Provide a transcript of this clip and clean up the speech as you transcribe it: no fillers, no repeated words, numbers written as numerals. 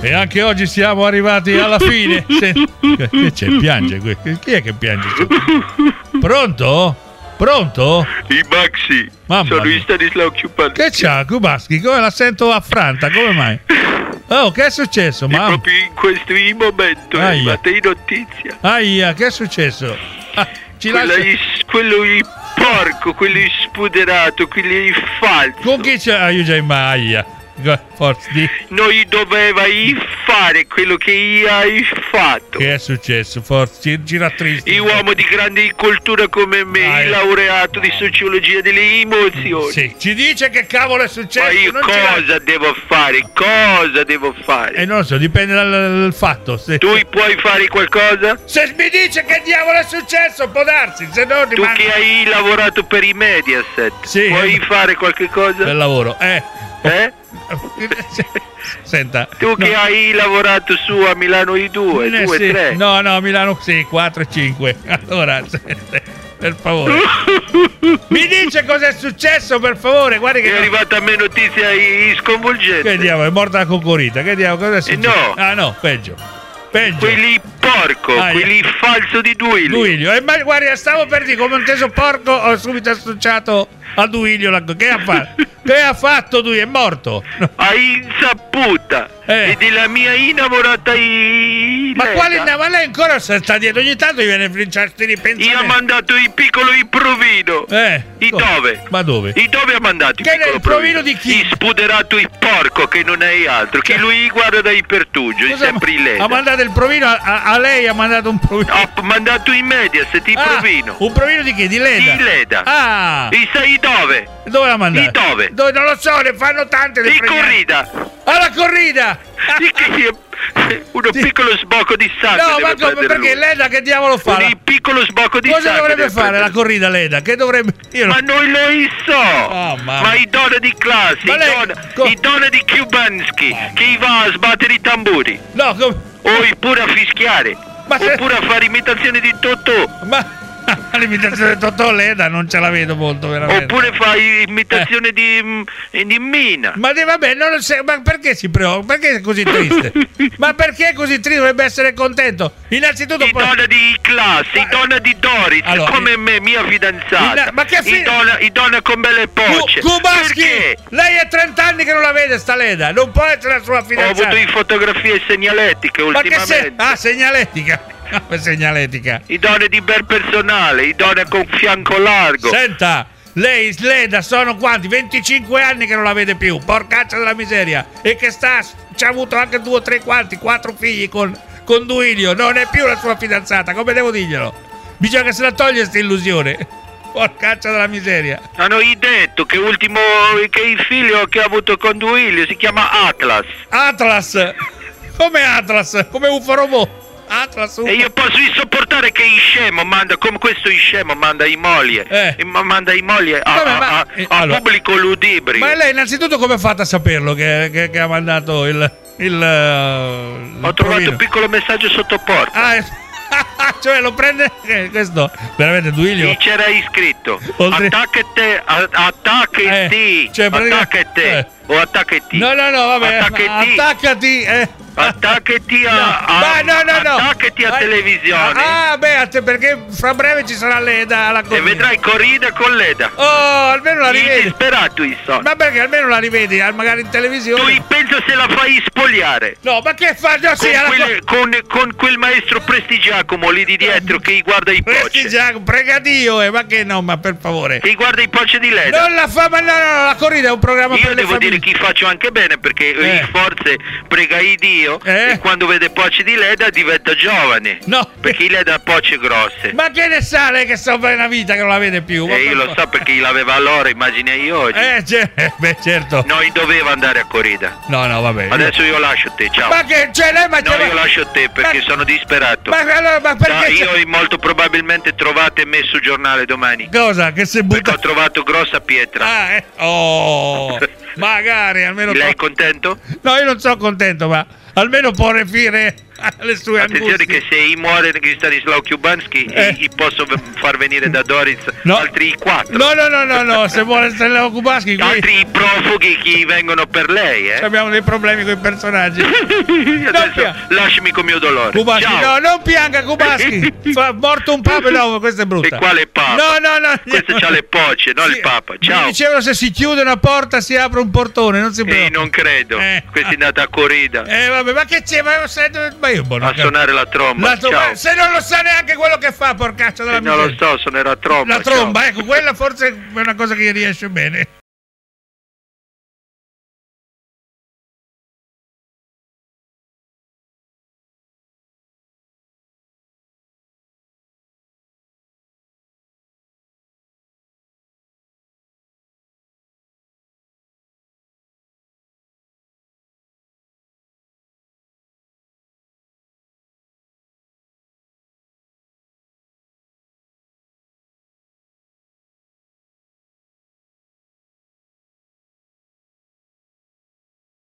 E anche oggi siamo arrivati alla fine. Che c'è? Piange qui. Chi è che piange? Pronto? Pronto? I Maxi. Mamma Sono mia. i Stanislao Ciupaschi. Che c'ha Kubaschi? Come la sento affranta? Come mai? Oh, che è successo? E Mamma. proprio in questo momento è Aia. arrivata in notizia. Aia, che è successo? Ci lascia... Quello porco, quello spuderato, quello falso. Con chi c'è? Io già in Aia. Forza di... Noi doveva fare quello che hai fatto. Che è successo? Forza, ci rattristi. Il uomo di grande cultura come me, il laureato di sociologia delle emozioni. Sì, ci dice che cavolo è successo. Ma io non cosa devo fare? Cosa devo fare? Non lo so, dipende dal fatto. Se... Tu puoi fare qualcosa? Se mi dice che diavolo è successo, può darsi, se no Tu che hai lavorato per i Mediaset, sì, puoi fare qualche cosa? Per lavoro, Senta, tu che hai lavorato su a Milano i 2, 2, 3. No, a Milano sì, 4 e 5. Allora, per favore. Mi dice cosa è successo, per favore. Guardi che è arrivata a me notizia sconvolgente. Che diavolo, è morta la coccorita. Che diavolo, cosa è successo? No. Ah no, peggio. Quelli porco, quelli falso di Duilio. E ma guarda, stavo per dire, come un teso porco, ho subito associato a Duilio. Che ha fatto? Che ha fatto Duilio? È morto. Hai insaputa. E della mia innamorata Ma quale ma lei ancora sta dietro? Ogni tanto gli viene sti ripensamenti. Io ho mandato il piccolo provino. Dove? Ma dove? Dove ha mandato il piccolo provino di chi? Il spuderato il porco che non è altro. Che lui guarda dai pertugio, è sempre in lei. Ha mandato il provino a lei, ha mandato un provino. Ha mandato in Mediaset il provino. Un provino di chi? Di Leda? Di Leda. Ah. E sai dove? Dove l'ha mandato? Dove? Non lo so, ne fanno tante. In corrida. Alla corrida! Uno piccolo sbocco di sangue. No, ma come, perché Leda che diavolo fa? Un piccolo sbocco di sangue. Cosa dovrebbe fare la corrida Leda? Che dovrebbe... Ma non lo so. Ma i donne di classe, i donne di Kubanski, che va a sbattere i tamburi. No, o pure a fischiare. Oppure a fare imitazione di Totò. Ma l'imitazione di Totò Leda non ce la vedo molto, veramente. Oppure fai imitazione di Mina. Ma vabbè, non lo so, ma perché si preoccupa? Perché è così triste? Ma perché è così triste? Dovrebbe essere contento. Innanzitutto i donna di classe, i donna di Doris, allora, come me, mia fidanzata. Ma che i donna con belle pocce. Kubaschi! Perché? Lei è 30 anni che non la vede sta Leda, non può essere la sua fidanzata. Ho avuto in fotografie segnaletiche ultimamente. Segnaletica. Segnaletica. I donne di bel personale, i donne con fianco largo. Senta, lei Leda sono quanti? 25 anni che non la vede più, porcaccia della miseria. E che ci ha avuto anche 2 o 3 quanti, 4 figli con Duilio. Non è più la sua fidanzata, come devo dirglielo? Bisogna che se la toglie questa illusione. Porcaccia della miseria. Hanno detto che che il figlio che ha avuto con Duilio si chiama Atlas. Atlas? Come Atlas? Come UFO robot? Atlas, e io posso sopportare che il scemo manda, come questo il scemo manda i moglie, manda i moglie a pubblico ludibrio. Ma lei innanzitutto come ha fatto a saperlo che ha mandato il ho trovato un piccolo messaggio sotto porta. Cioè lo prende questo veramente Duilio. Sì, c'era iscritto attaccati cioè, attaccati o attaccati. No vabbè, attaccati attaccati attaccati a televisione. Perché fra breve ci sarà Leda alla corrida. E vedrai corrida con Leda. Oh, almeno la rivedi. Disperato sono. Ma perché almeno la rivedi magari in televisione. Tu pensa se la fai spogliare. No, ma che fa? No, con quel maestro Prestigiacomo lì di dietro che guarda i pocce. Prestigiacomo, prega Dio, ma che no, ma per favore. Che guarda i pocce di Leda. Non la fa, ma no, la corrida è un programma per le famiglie. Io devo dire che faccio anche bene perché forse prega Dio e quando vede pocce di Leda diventa giovane. No. Perché Leda ha pocce grosse. Ma che ne sa lei che sta per una vita che non la vede più? Io lo so perché l'aveva allora, immagina io oggi. Certo. Noi doveva andare a corrida. No, vabbè. Adesso io lascio te, ciao. Ma che io lascio te perché sono disperato. Ma perché? Io molto probabilmente trovate me sul giornale domani. Cosa? Che se butta? Perché ho trovato grossa pietra. Magari almeno. Lei è contento? No, io non sono contento, ma almeno può riferire le sue attenzione angustie. Che se muore Stanislao Kubanski gli posso far venire da Doris altri 4. No, se muore Stanislao Kubanski altri profughi che vengono per lei, abbiamo dei problemi con i personaggi. Adesso lasciami con mio dolore. Kubanski, no, non pianga Kubanski. Morto un papa, no, questa è brutta. E quale papa? No. Questo c'ha le pocce, non il papa. Ciao. Mi dicevano se si chiude una porta si apre un portone, non si può. Non credo. Questa è andata a corrida. Vabbè, ma che c'è? Ma io a suonare la tromba. Ciao. Se non lo sa neanche quello che fa, porcaccia della miseria. Non lo so, suonerà tromba. La tromba, ecco, quella forse è una cosa che gli riesce bene.